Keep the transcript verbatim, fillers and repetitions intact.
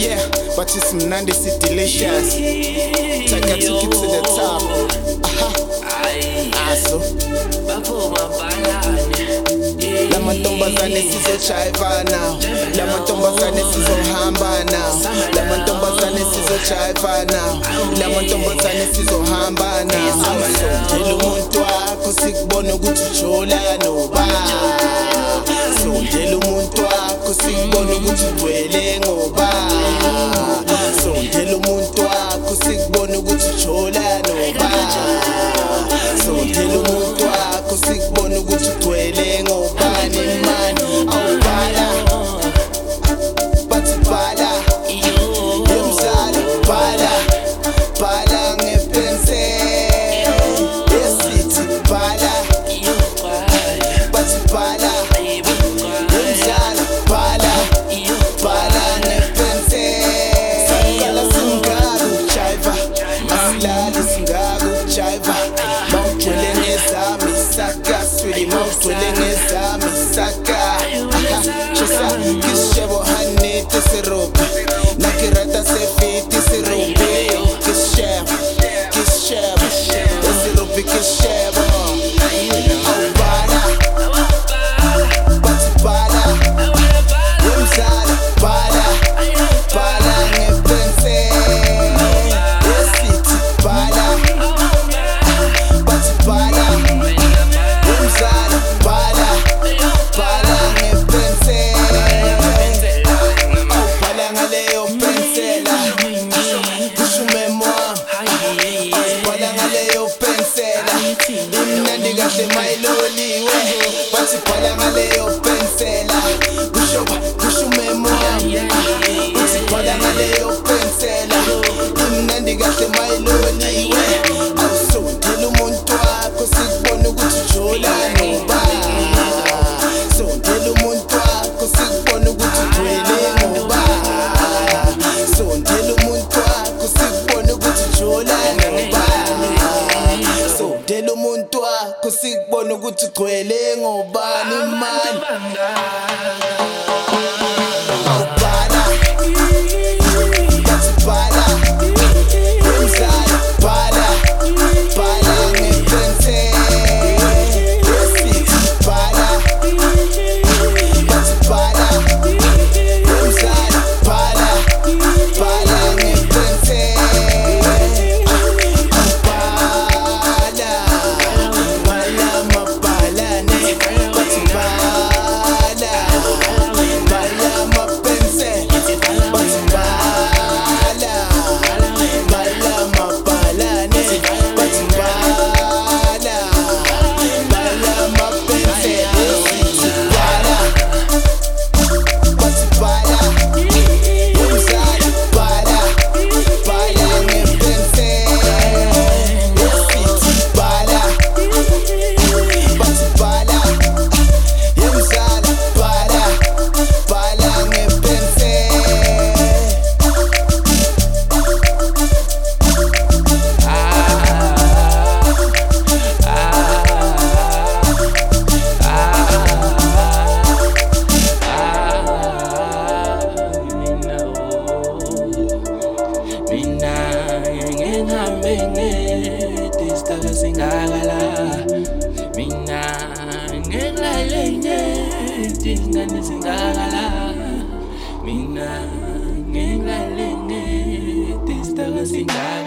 Yeah, but it's mnandi, it's delicious. Take a ticket to the top. Aha. Aso. La mantombazane sizochaiva now. La mantombazane sizohamba now. La mantombazane sizochaiva now. La mantombazane sizohamba now. Sondela umuntu wakho sikubona ukuthi ujola noba. Sondela umuntu wakho sikubona ukuthi ugcwele ngoba. Sondela umuntu wakho sikubona ukuthi ujola noba. Sondela umuntu wakho sikubona ukuthi ugcwele ngoba. Man, awubala bathi bhala yemzala bhala bhala ngepenseli esithi bhala bathi bhala yemzala bhala bhala ngepenseli sakala singakujiva asilali singakujiva mawugcwele ngezami saka swili mawugcwele ngezami saka Kishebo honey tisirupi nakirata sefiti sirupi Kishebo, kishebo, sirupi kishebo Awubala, bathi bhala yemzala bhala bhala ngepenseli esithi bhala bathi bhala yemzala bhala bhala ngepenseli imnandi kahle mayiloliwe bathi bhala ngaleyo pensela kusho kusho umemo wami uthi bhala ngaleyo pensela imnandi kahle mayiloliwe awusondela umuntu wakho sikubona ukuthi ujola noba sondela umuntu wakho sikubona ukuthi ugcwele ngoba sondela umuntu wakho sikubona ukuthi ujola noba sondela umuntu wakho sikubona ukuthi ugcwele ngobani man awubhala bathi bhala yemzala bhala bhala ngepenseli esithi bhala bathi bhala yemzala bhala bhala ngepenseli Mina ngelalenye tingane zingakala Mina ngelalenye tistaka singakala